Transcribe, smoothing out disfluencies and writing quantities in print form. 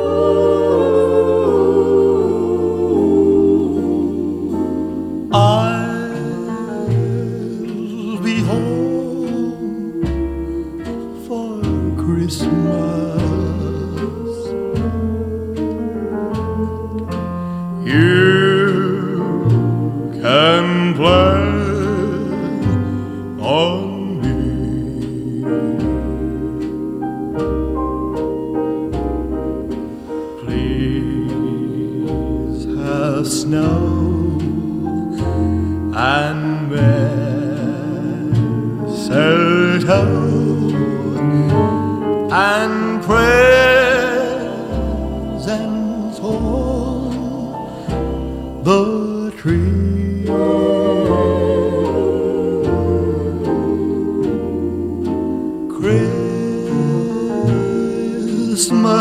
I'll be home for Christmas. You can plan on me. Please have snow